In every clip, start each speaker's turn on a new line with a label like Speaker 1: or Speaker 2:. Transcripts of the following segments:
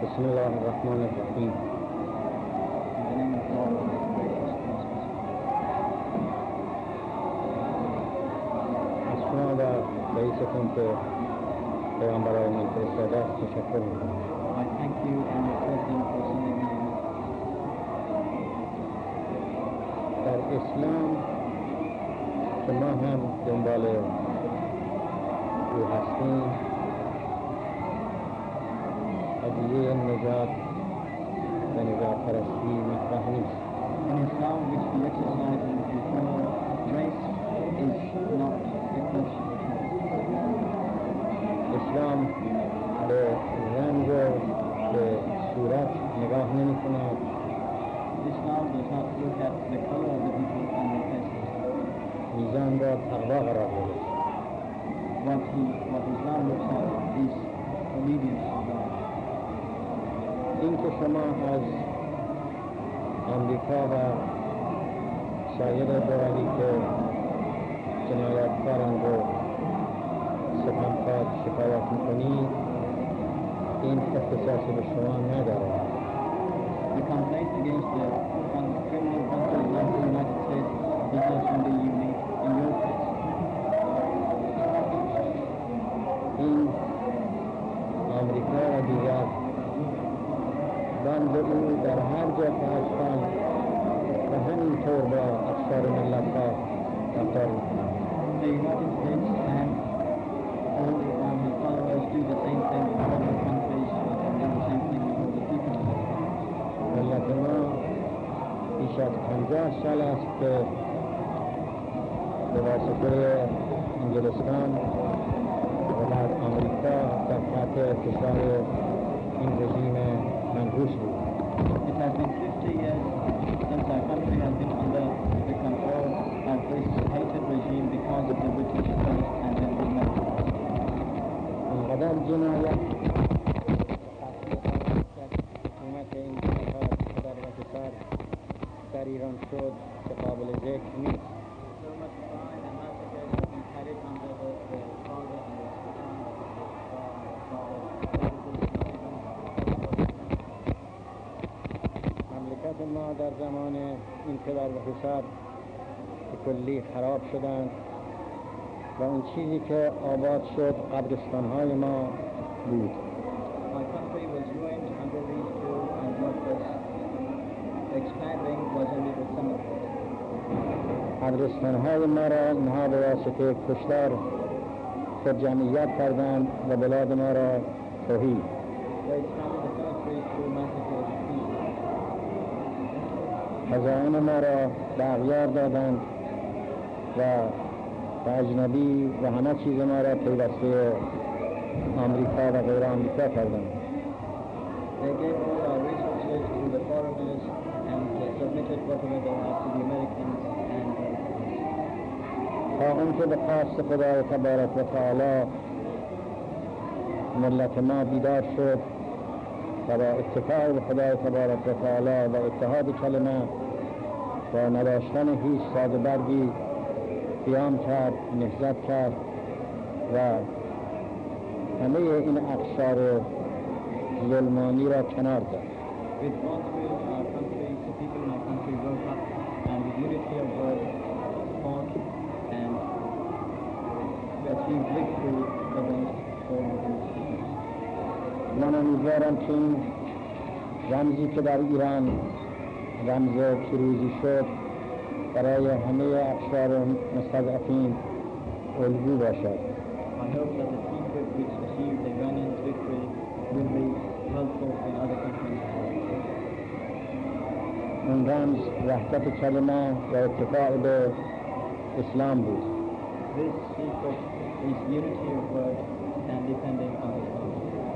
Speaker 1: بسم الله الرحمن الرحیم. از شما و رئیستون که پیامبرای من فرستاده است تشکر میکنم.
Speaker 2: I thank you and your president for sending me.
Speaker 1: در اسلام که ما هم دنبال او هستیم، قضیه نجات و نجات پرستی مطرح نیست.
Speaker 2: In Islam, which we exercise and which we follow, race is not a question at all.
Speaker 1: اسلام به رنگ و به صورت نگاه نمی کند.
Speaker 2: Islam does not look at the color of the people and their faces.
Speaker 1: میزان را تقوا قرار داده.
Speaker 2: What Islam looks at is obedience to God.
Speaker 1: این که شما از آمریکا و سایر دوالی که جنایتکاران رو ستمکار شکایت میکنید، این اختصاص به شما ندارد.
Speaker 2: The complaint against the criminal countries like the United States is not only unique in your case.
Speaker 1: این آمریکا و دیگر بند او در هر جا که هستند و همینطور با اکثر ملت ها رفتار میکنند.
Speaker 2: The United States and all his followers do the same thing in all the countries and do the same thing with all the people.
Speaker 1: ملت ما بیش از 50 سال است که به واسطه انگلستان و بعد آمریکا در تحت فشار این رژیم منحوس بود.
Speaker 2: It has been 50 years since our country has been under the control of this hated regime because of the British first and then the Americans.
Speaker 1: اینقدر جنایت حکومت این جنایات در وقت در ایران شد که قابل ذکر نیست.
Speaker 2: So much crime and massacres have been carried under the father and the son of
Speaker 1: مملکت ما در زمان این پدر و پسر به کلی خراب شدند و اون چیزی که آباد شد قبرستان‌های ما بود.
Speaker 2: My country was ruined under these two, and what was expanding was only the cemetery.
Speaker 1: قبرستان‌های ما را اینها به واسطه کشتار خود جمعیت کردند و بلاد ما را توهی.
Speaker 2: They expanded the cemeteries through massacres of people.
Speaker 1: خزائن ما را به اغیار دادند و به اجنبی و همه چیز ما را پیوسته آمریکا و غیر آمریکا کردند.
Speaker 2: They gave all our resources to the foreigners and submitted whatever they had to the Americans and
Speaker 1: تا اون که به خواست خدای تبارک و تعالی ملت ما بیدار شد و با اتکای به خدای تبارک و تعالی و اتحاد کلمه و نداشتن هیچ ساده برگی قیام کرد، نهضت کرد و همه این اقشار ظلمانی را کنار داد.
Speaker 2: with God's will our country, the people in our country woke up and with unity of word fought and achieved victory against all of these.
Speaker 1: من امیدوارم که این رمزی که در ایران رمز پیروزی شد برای همه اقشار مستضعفین الگو باشد.
Speaker 2: I hope that the secret which achieved the Iranians victory will be helpful in other countries.
Speaker 1: اون رمز وحدت کلمه و اتفاق به اسلام بود.
Speaker 2: This secret is unity of word and depending on Islam.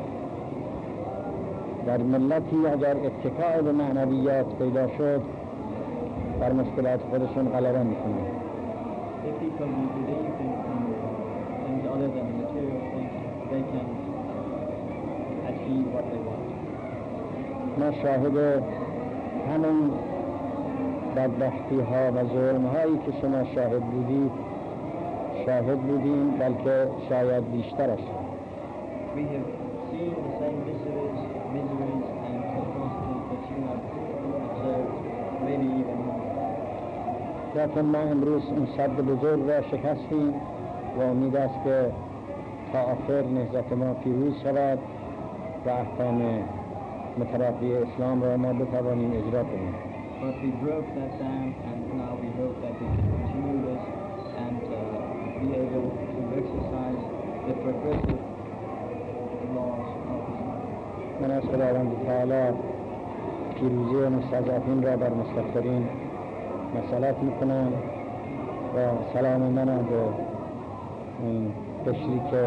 Speaker 1: در ملتی اگر اتکاء به معنویات پیدا شد بر مشکلات خودشون غلبه میکنند.
Speaker 2: If people will believe in things other than material things, they can achieve what they want.
Speaker 1: ما شاهد همین بدبختی ها و ظلم هایی که شما شاهد بودید شاهد بودیم، بلکه شاید بیشترش.
Speaker 2: We have seen the same miseries miseries and atrocities that you have observed, maybe even more.
Speaker 1: لكن ما امروز این سد بزرگ را شکستیم و امید است که تا آخر نهضت ما پیروز شود و احکام مترقی اسلام را ما بتوانیم اجرا کنیم.
Speaker 2: But we broke that down, and now we hope that we can continue this and be able to exercise the progressive laws of Islam.
Speaker 1: من از خداوند تعالی پیروزی مستضعفین را بر مستکبرین مسئلت میکنم و سلام من به اون قشری که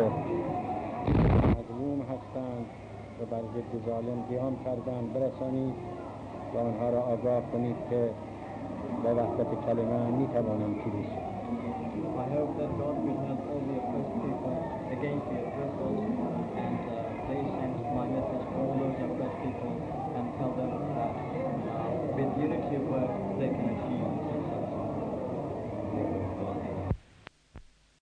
Speaker 1: مظلوم هستند و بر ضد ظالم قیام کردند برسانید و آنها را آگاه کنید که با وحدت کلمه میتوانند پیروز شوند.
Speaker 2: I hope that God will help all the oppressed people against the oppressors, and they send my message to all those oppressed people and tell them that with unity of work they can achieve